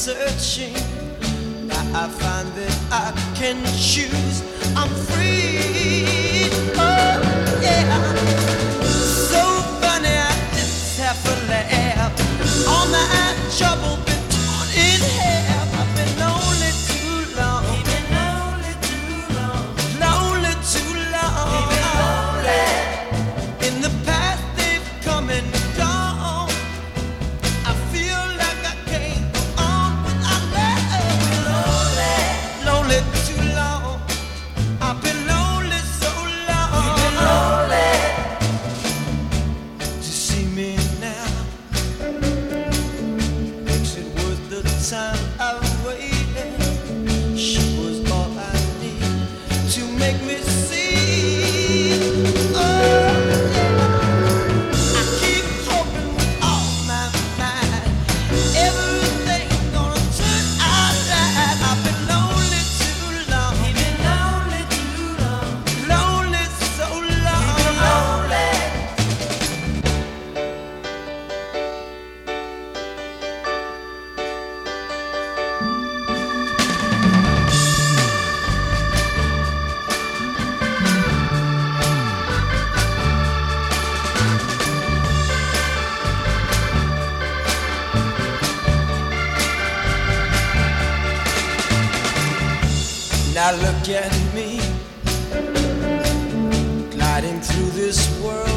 searching. Now I find that I can choose. I'm free. Oh yeah. So funny, I just have to laugh. All my trouble been torn in half. I've been lonely too long. You've been lonely too long. Lonely too long. You've been lonely. In the past they've come and gone. I feel like I can't go on without love. Lonely too long. I've been lonely so long. You've been lonely. To see me now makes it worth the time I waited. She was all I need to make me see. Oh, I keep hoping with all my mind everything gonna turn out right. I've been lonely too long. You've been lonely too long. Lonely so long. You've been lonely. Now look at me, gliding through this world.